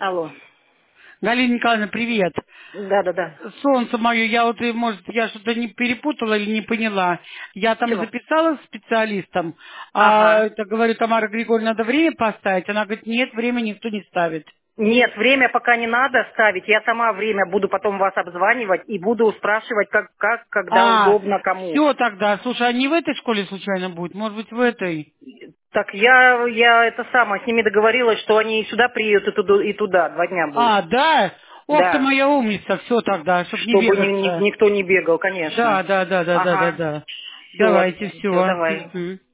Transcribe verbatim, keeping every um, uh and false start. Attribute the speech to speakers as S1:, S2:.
S1: Алло.
S2: Галина Николаевна, привет.
S1: Да, да, да.
S2: Солнце мое, я вот, э, может, я что-то не перепутала или не поняла. Я там
S1: Чего?
S2: записалась с специалистом, а
S1: Ага.
S2: это, говорю, Тамара Григорьевна, надо время поставить. Она говорит, нет, время никто не ставит.
S1: Нет, время пока не надо ставить. Я сама время буду потом вас обзванивать и буду спрашивать, как, как, когда
S2: А,
S1: удобно кому.
S2: все тогда. Слушай, а не в этой школе случайно будет? Может быть, в этой?
S1: Так я, я это самое, с ними договорилась, что они и сюда приедут, и туда, и туда. Два дня будет.
S2: А, да? Ох ты
S1: Да.
S2: моя умница, все тогда, чтоб не
S1: Чтобы ни- ни-
S2: бегаться.
S1: никто не бегал,
S2: Да,
S1: конечно.
S2: да, да, да, да, да,
S1: Ага.
S2: да.
S1: Все,
S2: Давайте,
S1: все,
S2: все.
S1: давай.